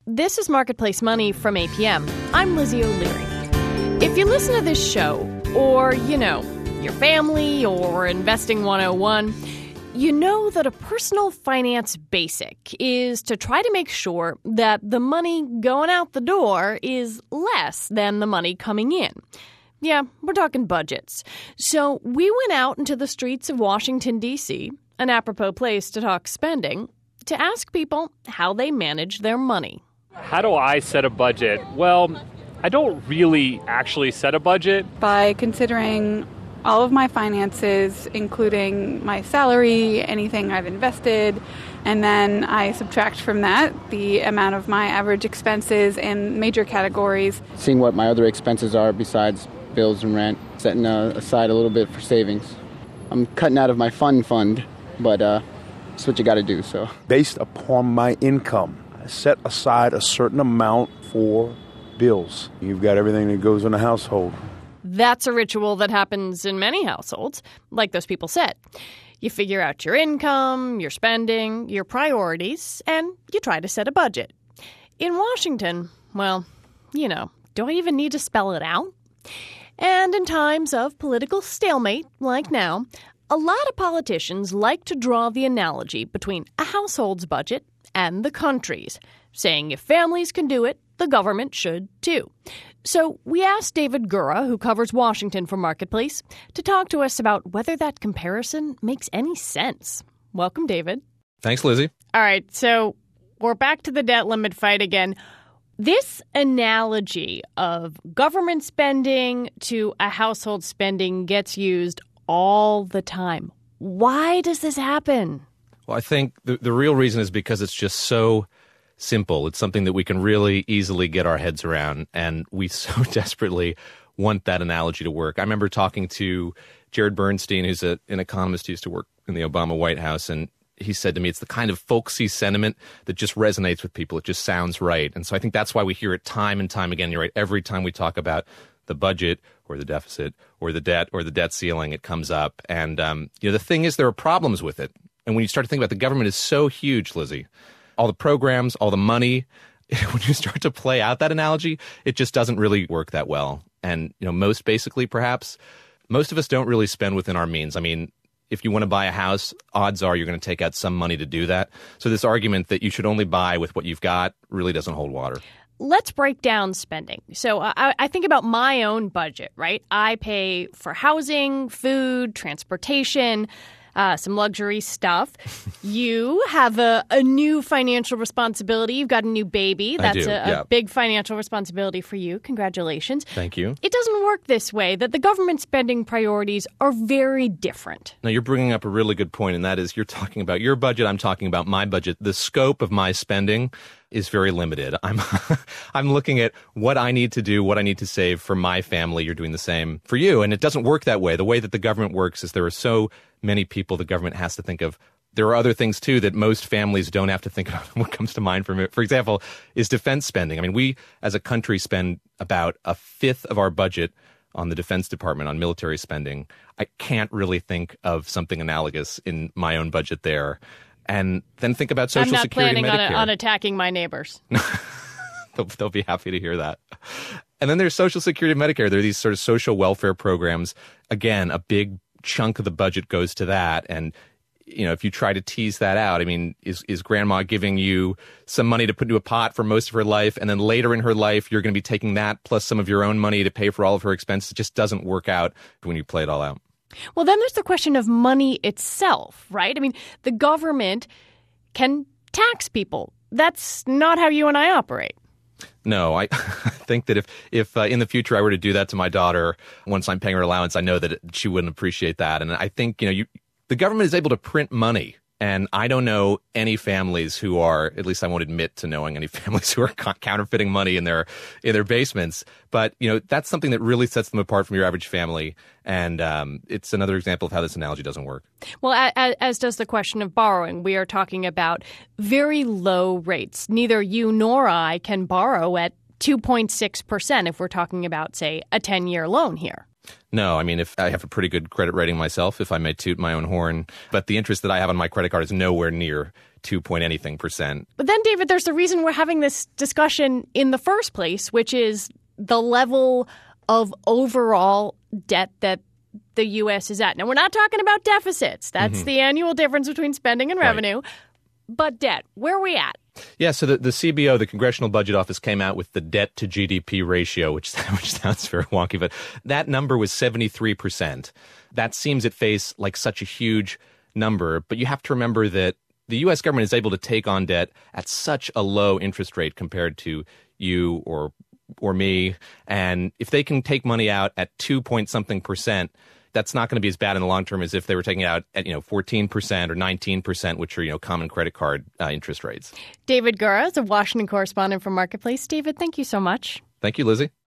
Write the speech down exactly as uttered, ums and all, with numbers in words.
This is Marketplace Money from A P M. I'm Lizzie O'Leary. If you listen to this show, or, you know, your family, or Investing one oh one, you know that a personal finance basic is to try to make sure that the money going out the door is less than the money coming in. Yeah, we're talking budgets. So we went out into the streets of Washington, D C, an apropos place to talk spending, to ask people how they manage their money. How do I set a budget? Well, I don't really actually set a budget. By considering all of my finances, including my salary, anything I've invested, and then I subtract from that the amount of my average expenses in major categories. Seeing what my other expenses are besides bills and rent, setting uh, aside a little bit for savings. I'm cutting out of my fun fund, but uh, that's what you got to do. So, based upon my income, I set aside a certain amount for bills. You've got everything that goes in a household. That's a ritual that happens in many households, like those people said. You figure out your income, your spending, your priorities, and you try to set a budget. In Washington, well, you know, do I even need to spell it out? And in times of political stalemate, like now, a lot of politicians like to draw the analogy between a household's budget and the country's, saying if families can do it, the government should too. So we asked David Gura, who covers Washington for Marketplace, to talk to us about whether that comparison makes any sense. Welcome, David. Thanks, Lizzie. All right, so we're back to the debt limit fight again. This analogy of government spending to a household spending gets used all the time. Why does this happen? Well, I think the, the real reason is because it's just so simple. It's something that we can really easily get our heads around, and we so desperately want that analogy to work. I remember talking to Jared Bernstein, who's a, an economist who used to work in the Obama White House, and he said to me, it's the kind of folksy sentiment that just resonates with people. It just sounds right. And so I think that's why we hear it time and time again. You're right. Every time we talk about the budget or the deficit or the debt or the debt ceiling, it comes up. And, um, you know, the thing is, there are problems with it. And when you start to think about it, the government is so huge, Lizzie. All the programs, all the money, when you start to play out that analogy, it just doesn't really work that well. And, you know, most basically, perhaps, most of us don't really spend within our means. I mean, if you want to buy a house, odds are you're going to take out some money to do that. So this argument that you should only buy with what you've got really doesn't hold water. Let's break down spending. So I, I think about my own budget, right? I pay for housing, food, transportation, Uh, some luxury stuff. You have a, a new financial responsibility. You've got a new baby. That's I do, a, yeah. a big financial responsibility for you. Congratulations. Thank you. It doesn't work this way, that the government spending priorities are very different. Now, you're bringing up a really good point, and that is you're talking about your budget. I'm talking about my budget. The scope of my spending is very limited. I'm I'm looking at what I need to do, what I need to save for my family. You're doing the same for you, and it doesn't work that way. The way that the government works is there are so many people the government has to think of. There are other things, too, that most families don't have to think about. What comes to mind for me, for example, is defense spending. I mean, we as a country spend about a fifth of our budget on the Defense Department, on military spending. I can't really think of something analogous in my own budget there. And then think about Social Security and Medicare. I'm not planning on, on attacking my neighbors. they'll, they'll be happy to hear that. And then there's Social Security and Medicare. There are these sort of social welfare programs. Again, a big chunk of the budget goes to that. And, you know, if you try to tease that out, I mean, is, is grandma giving you some money to put into a pot for most of her life, and then later in her life, you're going to be taking that plus some of your own money to pay for all of her expenses? It just doesn't work out when you play it all out. Well, then there's the question of money itself, right? I mean, the government can tax people. That's not how you and I operate. No, I think that if, if uh, in the future I were to do that to my daughter, once I'm paying her allowance, I know that it, she wouldn't appreciate that. And I think, you know, you, the government is able to print money. And I don't know any families who are, at least I won't admit to knowing any families who are counterfeiting money in their in their basements. But, you know, that's something that really sets them apart from your average family. And um, it's another example of how this analogy doesn't work. Well, as, as does the question of borrowing. We are talking about very low rates. Neither you nor I can borrow at two point six percent if we're talking about, say, a ten-year loan here. No, I mean, if I have a pretty good credit rating myself, if I may toot my own horn, but the interest that I have on my credit card is nowhere near two point anything percent. But then, David, there's the reason we're having this discussion in the first place, which is the level of overall debt that the U S is at. Now, we're not talking about deficits. That's mm-hmm. the annual difference between spending and revenue. Right. But debt, where are we at? Yeah, so the, the C B O, the Congressional Budget Office, came out with the debt to G D P ratio, which, which sounds very wonky, but that number was seventy-three percent. That seems at face like such a huge number, but you have to remember that the U S government is able to take on debt at such a low interest rate compared to you or or me, and if they can take money out at two point something percent, that's not going to be as bad in the long term as if they were taking it out at, you know, fourteen percent or nineteen percent, which are, you know, common credit card uh, interest rates. David Gura is a Washington correspondent for Marketplace. David, thank you so much. Thank you, Lizzie.